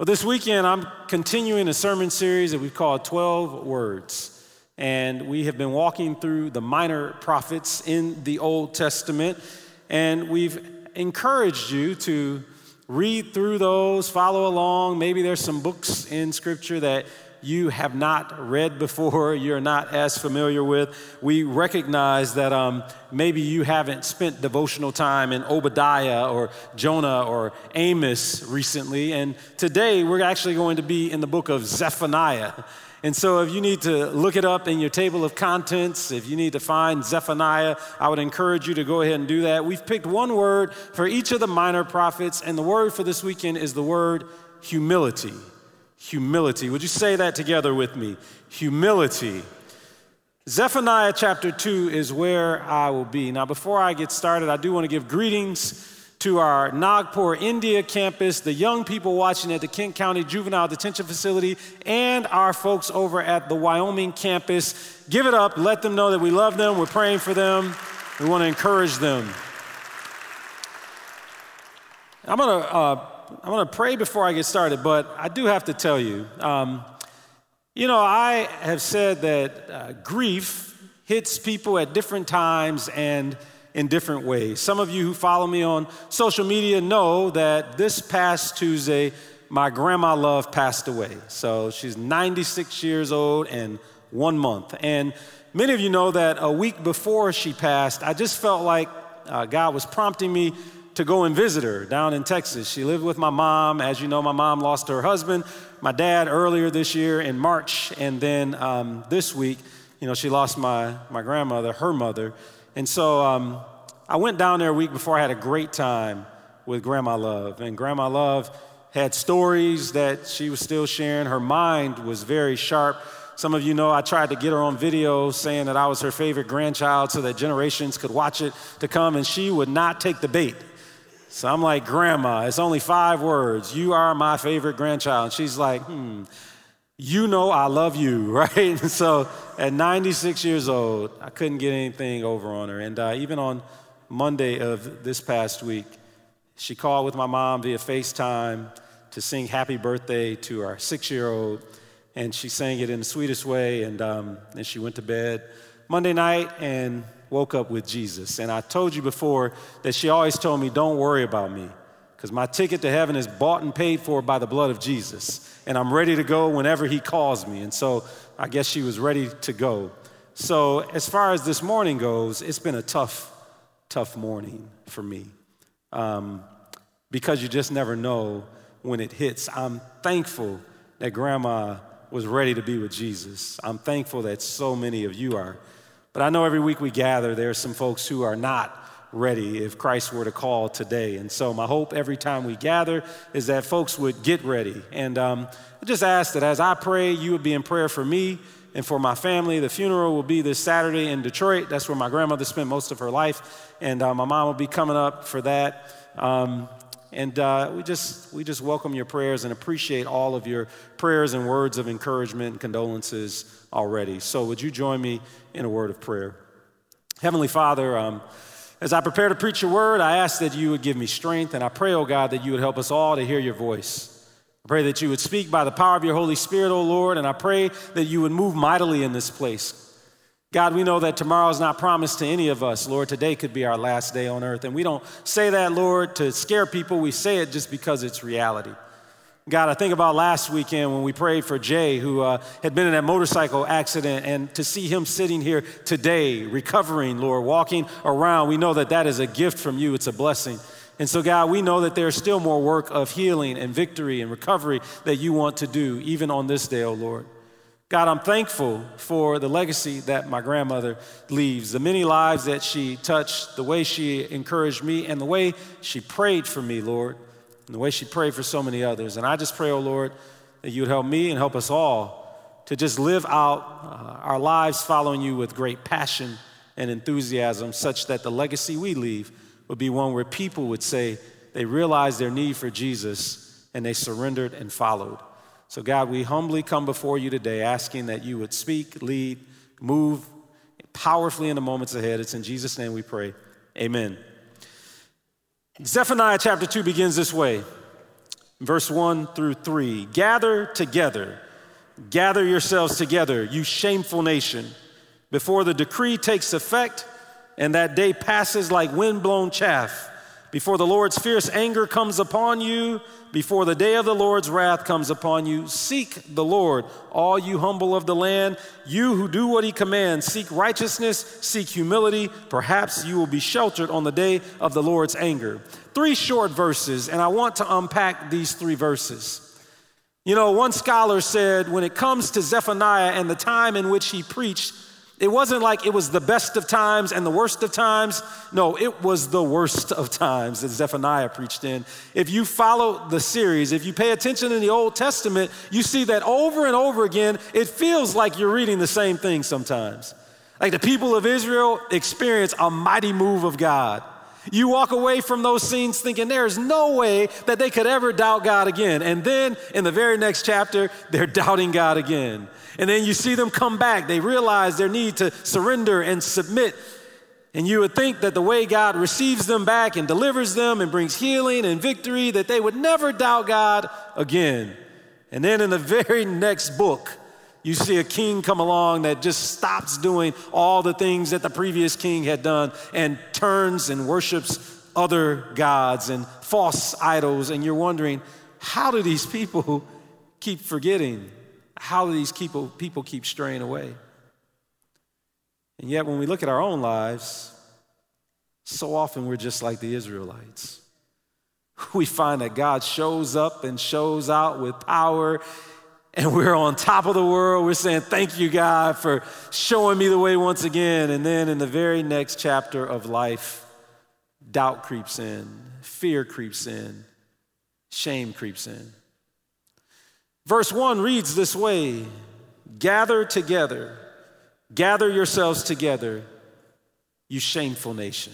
Well, this weekend, I'm continuing a sermon series that we've called 12 Words. And we have been walking through the minor prophets in the Old Testament. And we've encouraged you to read through those, follow along. Maybe there's some books in Scripture that you have not read before, you're not as familiar with. We recognize that maybe you haven't spent devotional time in Obadiah or Jonah or Amos recently. And today we're actually going to be in the book of Zephaniah. And so if you need to look it up in your table of contents, if you need to find Zephaniah, I would encourage you to go ahead and do that. We've picked one word for each of the minor prophets, and the word for this weekend is the word humility. Humility. Would you say that together with me? Humility. Zephaniah chapter 2 is where I will be. Now, before I get started, I do want to give greetings to our Nagpur, India campus, the young people watching at the Kent County Juvenile Detention Facility, and our folks over at the Wyoming campus. Give it up. Let them know that we love them. We're praying for them. We want to encourage them. I'm going to pray before I get started, but I do have to tell you, I have said that grief hits people at different times and in different ways. Some of you who follow me on social media know that this past Tuesday, my grandma Love passed away. So she's 96 years old and 1 month. And many of you know that a week before she passed, I just felt like God was prompting me to go and visit her down in Texas. She lived with my mom. As you know, my mom lost her husband, my dad earlier this year in March. And then this week, she lost my grandmother, her mother. And so I went down there a week before. I had a great time with Grandma Love. And Grandma Love had stories that she was still sharing. Her mind was very sharp. Some of you know I tried to get her on video saying that I was her favorite grandchild so that generations could watch it to come, and she would not take the bait. So I'm like, Grandma, it's only 5 words. You are my favorite grandchild. And she's like, you know I love you, right? And so at 96 years old, I couldn't get anything over on her. And even on Monday of this past week, she called with my mom via FaceTime to sing happy birthday to our 6-year-old. And she sang it in the sweetest way. And then she went to bed Monday night and woke up with Jesus. And I told you before that she always told me, don't worry about me, because my ticket to heaven is bought and paid for by the blood of Jesus. And I'm ready to go whenever he calls me. And so I guess she was ready to go. So as far as this morning goes, it's been a tough morning for me, because you just never know when it hits. I'm thankful that Grandma was ready to be with Jesus. I'm thankful that so many of you are. But I know every week we gather, there are some folks who are not ready if Christ were to call today. And so my hope every time we gather is that folks would get ready. And I just ask that as I pray, you would be in prayer for me and for my family. The funeral will be this Saturday in Detroit. That's where my grandmother spent most of her life. And my mom will be coming up for that. We just welcome your prayers and appreciate all of your prayers and words of encouragement and condolences already. So would you join me in a word of prayer? Heavenly Father, as I prepare to preach your word, I ask that you would give me strength, and I pray, oh God, that you would help us all to hear your voice. I pray that you would speak by the power of your Holy Spirit, oh Lord, and I pray that you would move mightily in this place. God, we know that tomorrow is not promised to any of us. Lord, today could be our last day on earth. And we don't say that, Lord, to scare people. We say it just because it's reality. God, I think about last weekend when we prayed for Jay, who had been in that motorcycle accident, and to see him sitting here today, recovering, Lord, walking around, we know that that is a gift from you. It's a blessing. And so, God, we know that there's still more work of healing and victory and recovery that you want to do, even on this day, oh Lord. God, I'm thankful for the legacy that my grandmother leaves, the many lives that she touched, the way she encouraged me, and the way she prayed for me, Lord, and the way she prayed for so many others. And I just pray, oh Lord, that you would help me and help us all to just live out our lives following you with great passion and enthusiasm, such that the legacy we leave would be one where people would say they realized their need for Jesus and they surrendered and followed. So God, we humbly come before you today asking that you would speak, lead, move powerfully in the moments ahead. It's in Jesus' name we pray. Amen. Zephaniah chapter 2 begins this way. Verse 1-3, gather yourselves together, you shameful nation, before the decree takes effect and that day passes like windblown chaff, before the Lord's fierce anger comes upon you, before the day of the Lord's wrath comes upon you. Seek the Lord, all you humble of the land, you who do what he commands. Seek righteousness, seek humility. Perhaps you will be sheltered on the day of the Lord's anger. 3 short verses, and I want to unpack these 3 verses. You know, one scholar said when it comes to Zephaniah and the time in which he preached, it wasn't like it was the best of times and the worst of times. No, it was the worst of times that Zephaniah preached in. If you follow the series, if you pay attention in the Old Testament, you see that over and over again, it feels like you're reading the same thing sometimes. Like the people of Israel experience a mighty move of God. You walk away from those scenes thinking there's no way that they could ever doubt God again. And then in the very next chapter, they're doubting God again. And then you see them come back. They realize their need to surrender and submit. And you would think that the way God receives them back and delivers them and brings healing and victory, that they would never doubt God again. And then in the very next book, you see a king come along that just stops doing all the things that the previous king had done and turns and worships other gods and false idols. And you're wondering, how do these people keep forgetting? How do these people keep straying away? And yet when we look at our own lives, so often we're just like the Israelites. We find that God shows up and shows out with power, and we're on top of the world. We're saying, thank you, God, for showing me the way once again. And then in the very next chapter of life, doubt creeps in, fear creeps in, shame creeps in. Verse 1 reads this way: gather together, gather yourselves together, you shameful nation.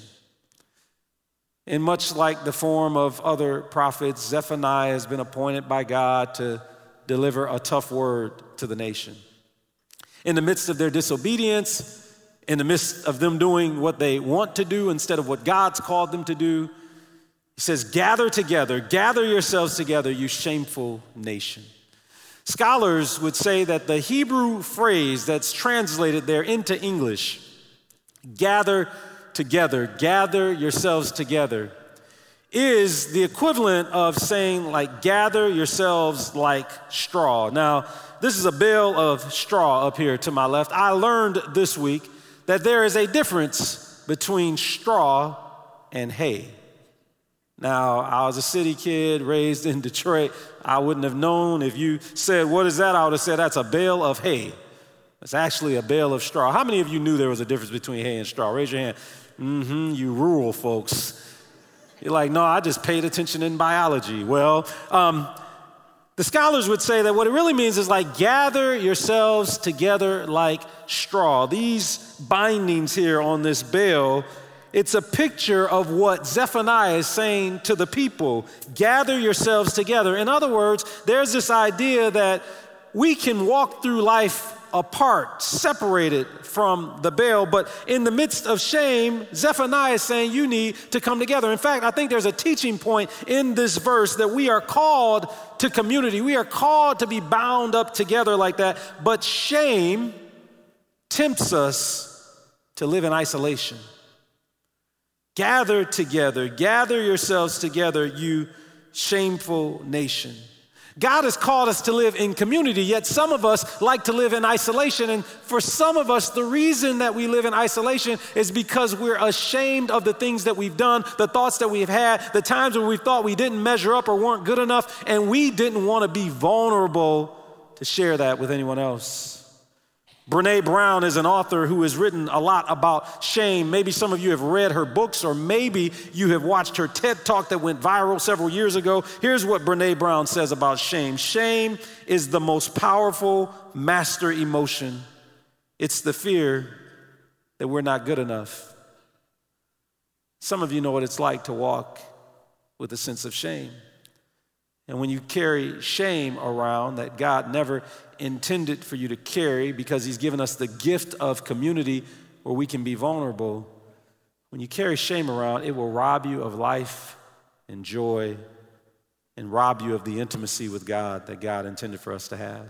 And much like the form of other prophets, Zephaniah has been appointed by God to deliver a tough word to the nation. In the midst of their disobedience, in the midst of them doing what they want to do instead of what God's called them to do, he says, gather together, gather yourselves together, you shameful nation. Scholars would say that the Hebrew phrase that's translated there into English, gather together, gather yourselves together, is the equivalent of saying like gather yourselves like straw. Now, this is a bale of straw up here to my left. I learned this week that there is a difference between straw and hay. Now, I was a city kid raised in Detroit. I wouldn't have known. If you said, what is that? I would have said, that's a bale of hay. It's actually a bale of straw. How many of you knew there was a difference between hay and straw? Raise your hand. You rural folks. You're like, no, I just paid attention in biology. Well, the scholars would say that what it really means is like gather yourselves together like straw. These bindings here on this bale, it's a picture of what Zephaniah is saying to the people. Gather yourselves together. In other words, there's this idea that we can walk through life apart, separated from the bale, but in the midst of shame, Zephaniah is saying you need to come together. In fact, I think there's a teaching point in this verse that we are called to community. We are called to be bound up together like that, but shame tempts us to live in isolation. Gather together, gather yourselves together, you shameful nation. God has called us to live in community, yet some of us like to live in isolation. And for some of us, the reason that we live in isolation is because we're ashamed of the things that we've done, the thoughts that we've had, the times when we thought we didn't measure up or weren't good enough, and we didn't want to be vulnerable to share that with anyone else. Brené Brown is an author who has written a lot about shame. Maybe some of you have read her books, or maybe you have watched her TED Talk that went viral several years ago. Here's what Brené Brown says about shame. Shame is the most powerful master emotion. It's the fear that we're not good enough. Some of you know what it's like to walk with a sense of shame. And when you carry shame around that God never intended for you to carry because he's given us the gift of community where we can be vulnerable, when you carry shame around, it will rob you of life and joy and rob you of the intimacy with God that God intended for us to have.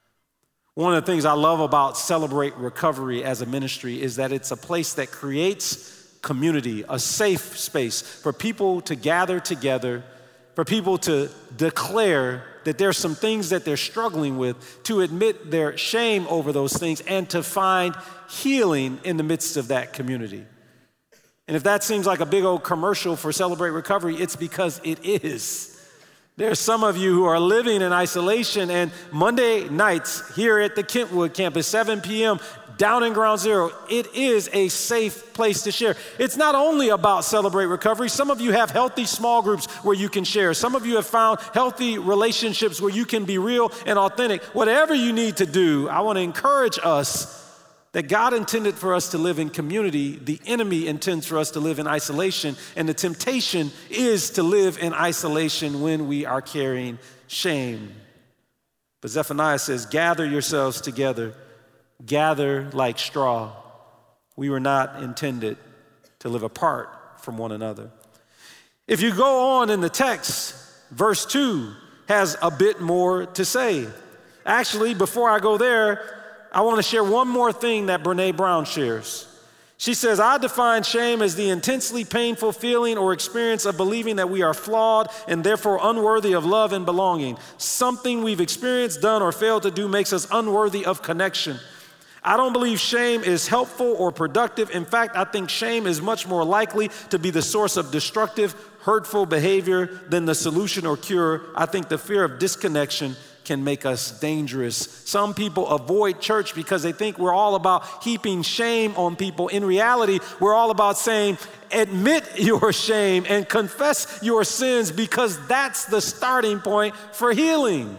One of the things I love about Celebrate Recovery as a ministry is that it's a place that creates community, a safe space for people to gather together, for people to declare that there's some things that they're struggling with, to admit their shame over those things, and to find healing in the midst of that community. And if that seems like a big old commercial for Celebrate Recovery, it's because it is. There's some of you who are living in isolation, and Monday nights here at the Kentwood campus, 7 p.m., down in Ground Zero, it is a safe place to share. It's not only about Celebrate Recovery. Some of you have healthy small groups where you can share. Some of you have found healthy relationships where you can be real and authentic. Whatever you need to do, I want to encourage us that God intended for us to live in community. The enemy intends for us to live in isolation, and the temptation is to live in isolation when we are carrying shame. But Zephaniah says, gather yourselves together, gather like straw. We were not intended to live apart from one another. If you go on in the text, verse 2 has a bit more to say. Actually, before I go there, I want to share one more thing that Brené Brown shares. She says, I define shame as the intensely painful feeling or experience of believing that we are flawed and therefore unworthy of love and belonging. Something we've experienced, done, or failed to do makes us unworthy of connection. I don't believe shame is helpful or productive. In fact, I think shame is much more likely to be the source of destructive, hurtful behavior than the solution or cure. I think the fear of disconnection can make us dangerous. Some people avoid church because they think we're all about heaping shame on people. In reality, we're all about saying, admit your shame and confess your sins, because that's the starting point for healing.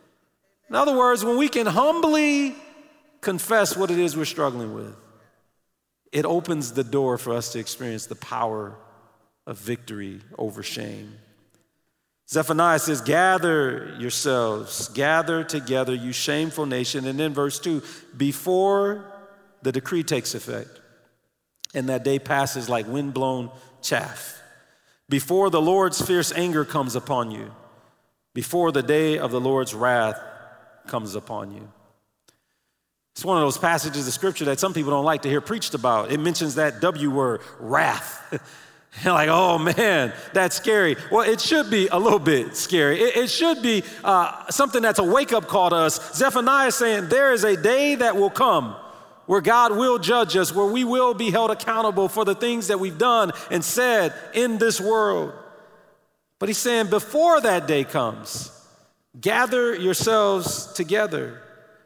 In other words, when we can humbly confess what it is we're struggling with, it opens the door for us to experience the power of victory over shame. Zephaniah says, gather yourselves, gather together, you shameful nation. And then verse 2, before the decree takes effect, and that day passes like windblown chaff, before the Lord's fierce anger comes upon you, before the day of the Lord's wrath comes upon you. It's one of those passages of scripture that some people don't like to hear preached about. It mentions that W word, wrath. You're like, oh man, that's scary. Well, it should be a little bit scary. It should be something that's a wake-up call to us. Zephaniah is saying there is a day that will come where God will judge us, where we will be held accountable for the things that we've done and said in this world. But he's saying before that day comes, gather yourselves together.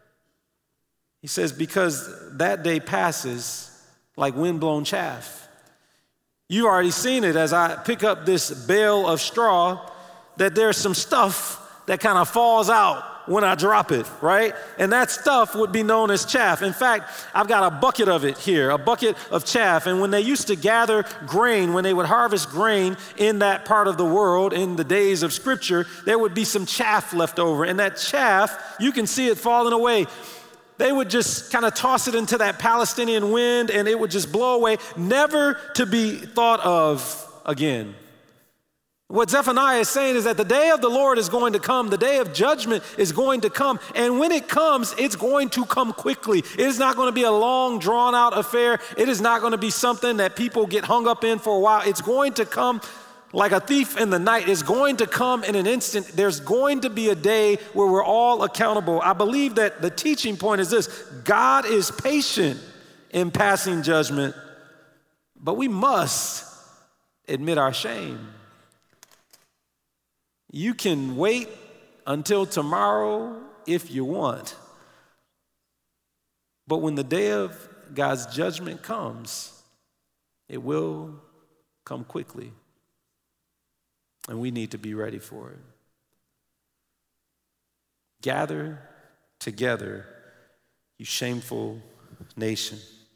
He says, because that day passes like windblown chaff. You've already seen it as I pick up this bale of straw, that there's some stuff that kind of falls out when I drop it, right? And that stuff would be known as chaff. In fact, I've got a bucket of it here, a bucket of chaff. And when they used to gather grain, when they would harvest grain in that part of the world, in the days of Scripture, there would be some chaff left over. And that chaff, you can see it falling away. They would just kind of toss it into that Palestinian wind and it would just blow away, never to be thought of again. What Zephaniah is saying is that the day of the Lord is going to come. The day of judgment is going to come. And when it comes, it's going to come quickly. It is not going to be a long, drawn-out affair. It is not going to be something that people get hung up in for a while. It's going to come like a thief in the night. Is going to come in an instant. There's going to be a day where we're all accountable. I believe that the teaching point is this: God is patient in passing judgment, but we must admit our shame. You can wait until tomorrow if you want, but when the day of God's judgment comes, it will come quickly. And we need to be ready for it. Gather together, you shameful nation.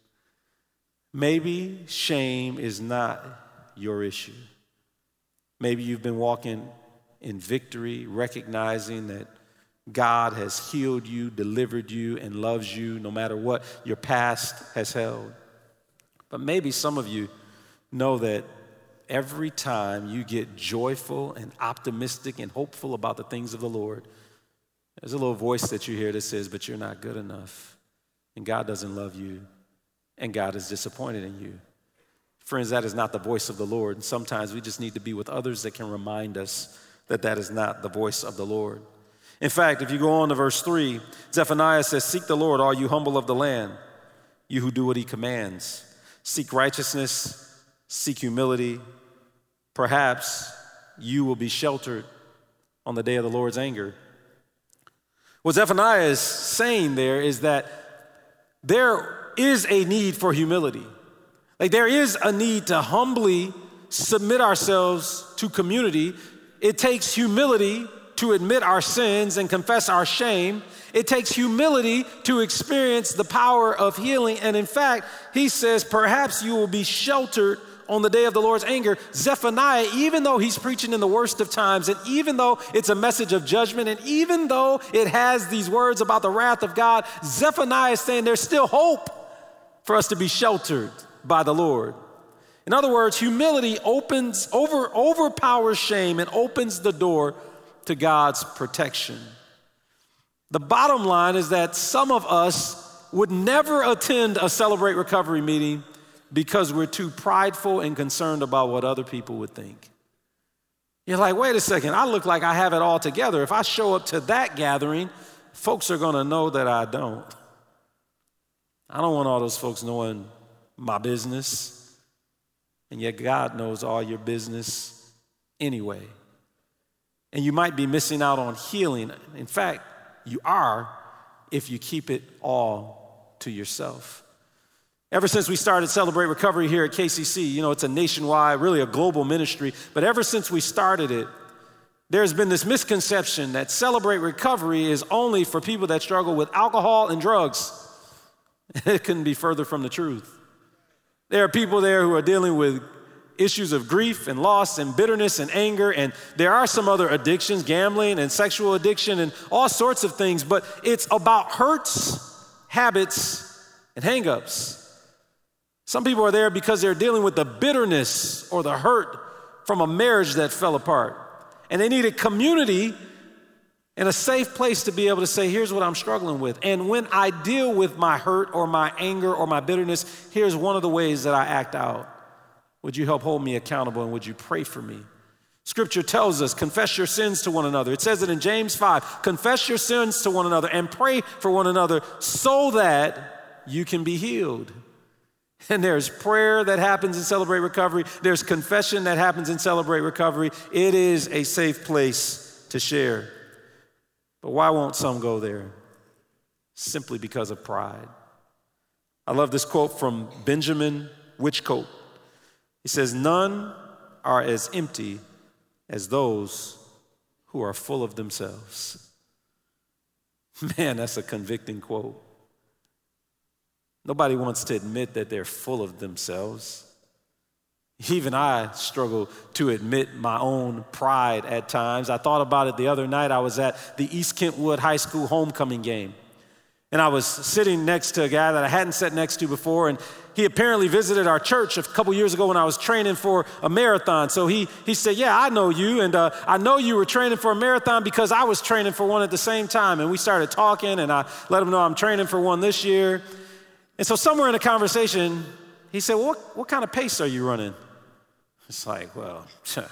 Maybe shame is not your issue. Maybe you've been walking in victory, recognizing that God has healed you, delivered you, and loves you no matter what your past has held. But maybe some of you know that every time you get joyful and optimistic and hopeful about the things of the Lord, there's a little voice that you hear that says, but you're not good enough, and God doesn't love you, and God is disappointed in you. Friends, that is not the voice of the Lord. And sometimes we just need to be with others that can remind us that that is not the voice of the Lord. In fact, if you go on to verse 3, Zephaniah says, seek the Lord, all you humble of the land, you who do what he commands. Seek righteousness, seek humility. Perhaps you will be sheltered on the day of the Lord's anger. What Zephaniah is saying there is that there is a need for humility. Like there is a need to humbly submit ourselves to community. It takes humility to admit our sins and confess our shame. It takes humility to experience the power of healing. And in fact, he says, perhaps you will be sheltered on the day of the Lord's anger. Zephaniah, even though he's preaching in the worst of times, and even though it's a message of judgment, and even though it has these words about the wrath of God, Zephaniah is saying there's still hope for us to be sheltered by the Lord. In other words, humility overpowers shame and opens the door to God's protection. The bottom line is that some of us would never attend a Celebrate Recovery meeting because we're too prideful and concerned about what other people would think. You're like, wait a second, I look like I have it all together. If I show up to that gathering, folks are gonna know that I don't. I don't want all those folks knowing my business, and yet God knows all your business anyway. And you might be missing out on healing. In fact, you are if you keep it all to yourself. Ever since we started Celebrate Recovery here at KCC, it's a nationwide, really a global ministry, but ever since we started it, there's been this misconception that Celebrate Recovery is only for people that struggle with alcohol and drugs. It couldn't be further from the truth. There are people there who are dealing with issues of grief and loss and bitterness and anger, and there are some other addictions, gambling and sexual addiction and all sorts of things, but it's about hurts, habits, and hang-ups. Some people are there because they're dealing with the bitterness or the hurt from a marriage that fell apart, and they need a community and a safe place to be able to say, here's what I'm struggling with. And when I deal with my hurt or my anger or my bitterness, here's one of the ways that I act out. Would you help hold me accountable, and would you pray for me? Scripture tells us, confess your sins to one another. It says it in James 5, confess your sins to one another and pray for one another so that you can be healed. And there's prayer that happens in Celebrate Recovery. There's confession that happens in Celebrate Recovery. It is a safe place to share. But why won't some go there? Simply because of pride. I love this quote from Benjamin Whichcote. He says, none are as empty as those who are full of themselves. Man, that's a convicting quote. Nobody wants to admit that they're full of themselves. Even I struggle to admit my own pride at times. I thought about it the other night. I was at the East Kentwood High School homecoming game, and I was sitting next to a guy that I hadn't sat next to before, and he apparently visited our church a couple years ago when I was training for a marathon. So he said, yeah, I know you, and I know you were training for a marathon because I was training for one at the same time. And we started talking, and I let him know I'm training for one this year. And so somewhere in the conversation, he said, well, what kind of pace are you running? It's like, well,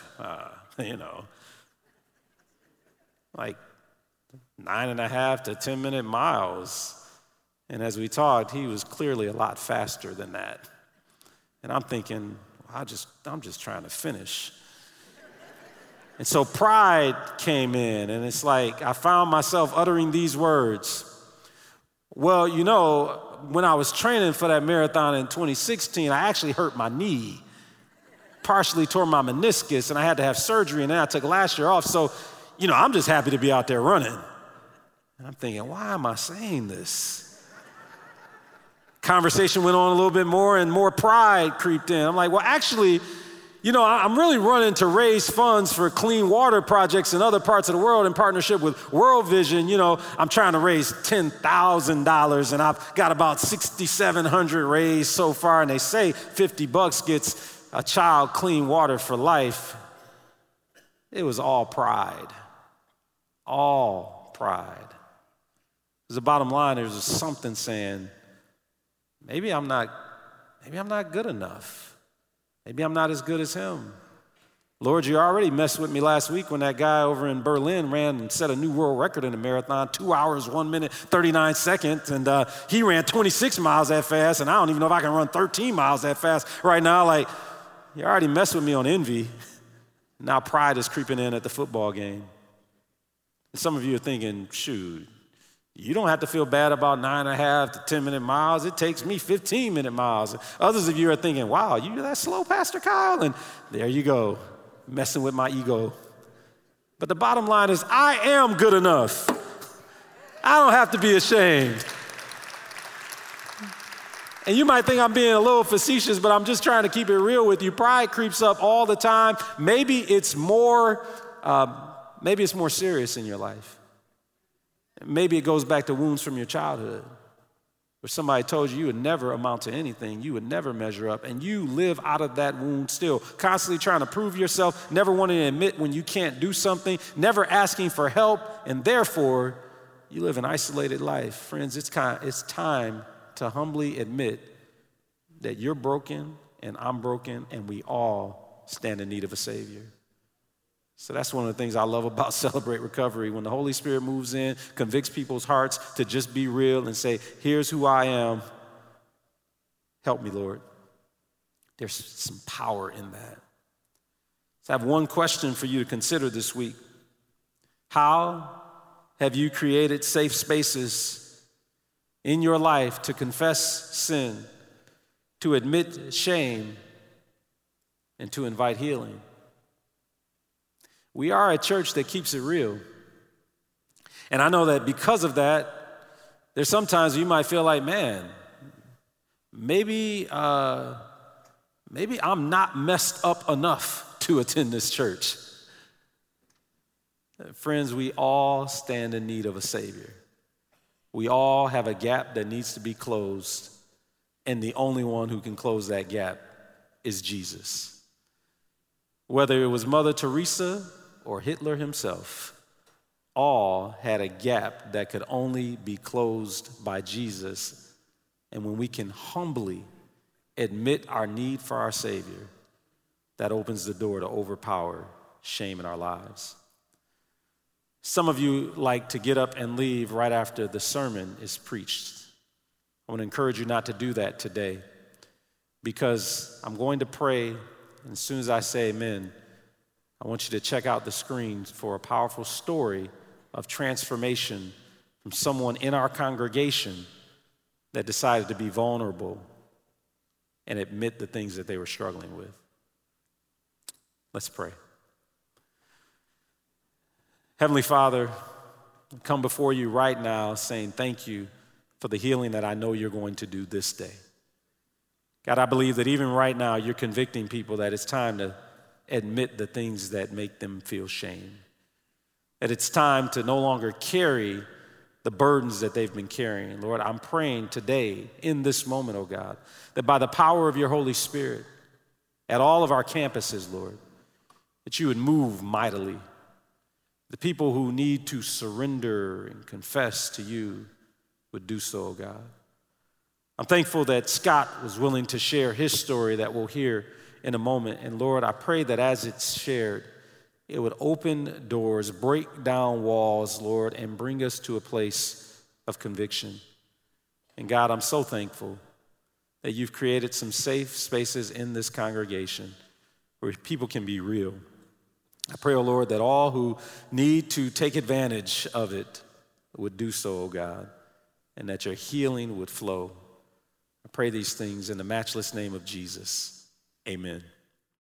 like 9.5 to 10-minute miles. And as we talked, he was clearly a lot faster than that. And I'm thinking, I'm just trying to finish. And so pride came in, and it's like I found myself uttering these words. Well, when I was training for that marathon in 2016, I actually hurt my knee, partially tore my meniscus, and I had to have surgery, and then I took last year off. So, I'm just happy to be out there running. And I'm thinking, why am I saying this? Conversation went on a little bit more, and more pride creeped in. I'm like, well, actually, I'm really running to raise funds for clean water projects in other parts of the world in partnership with World Vision. I'm trying to raise $10,000, and I've got about $6,700 raised so far, and they say $50 gets a child clean water for life, it was all pride. All pride. Because the bottom line, there's something saying, maybe I'm not good enough. Maybe I'm not as good as him. Lord, you already messed with me last week when that guy over in Berlin ran and set a new world record in the marathon, 2 hours, 1 minute, 39 seconds. And he ran 26 miles that fast, and I don't even know if I can run 13 miles that fast right now. Like, you already messed with me on envy. Now pride is creeping in at the football game. And some of you are thinking, shoot, you don't have to feel bad about 9.5 to 10-minute miles. It takes me 15-minute miles. Others of you are thinking, wow, you're that slow, Pastor Kyle? And there you go, messing with my ego. But the bottom line is, I am good enough. I don't have to be ashamed. And you might think I'm being a little facetious, but I'm just trying to keep it real with you. Pride creeps up all the time. Maybe it's more serious in your life. Maybe it goes back to wounds from your childhood, where somebody told you would never amount to anything, you would never measure up, and you live out of that wound still, constantly trying to prove yourself, never wanting to admit when you can't do something, never asking for help, and therefore, you live an isolated life. Friends, it's time to humbly admit that you're broken and I'm broken and we all stand in need of a Savior. So that's one of the things I love about Celebrate Recovery. When the Holy Spirit moves in, convicts people's hearts to just be real and say, here's who I am. Help me, Lord. There's some power in that. So I have one question for you to consider this week. How have you created safe spaces in your life to confess sin, to admit shame, and to invite healing? We are a church that keeps it real. And I know that because of that, there's sometimes you might feel like, man, maybe I'm not messed up enough to attend this church. Friends, we all stand in need of a Savior. We all have a gap that needs to be closed, and the only one who can close that gap is Jesus. Whether it was Mother Teresa or Hitler himself, all had a gap that could only be closed by Jesus. And when we can humbly admit our need for our Savior, that opens the door to overpower shame in our lives. Some of you like to get up and leave right after the sermon is preached. I want to encourage you not to do that today, because I'm going to pray, and as soon as I say amen, I want you to check out the screens for a powerful story of transformation from someone in our congregation that decided to be vulnerable and admit the things that they were struggling with. Let's pray. Heavenly Father, I come before you right now saying thank you for the healing that I know you're going to do this day. God, I believe that even right now you're convicting people that it's time to admit the things that make them feel shame. That it's time to no longer carry the burdens that they've been carrying. Lord, I'm praying today in this moment, oh God, that by the power of your Holy Spirit at all of our campuses, Lord, that you would move mightily. The people who need to surrender and confess to you would do so, oh God. I'm thankful that Scott was willing to share his story that we'll hear in a moment. And Lord, I pray that as it's shared, it would open doors, break down walls, Lord, and bring us to a place of conviction. And God, I'm so thankful that you've created some safe spaces in this congregation where people can be real. I pray, oh Lord, that all who need to take advantage of it would do so, oh God, and that your healing would flow. I pray these things in the matchless name of Jesus. Amen.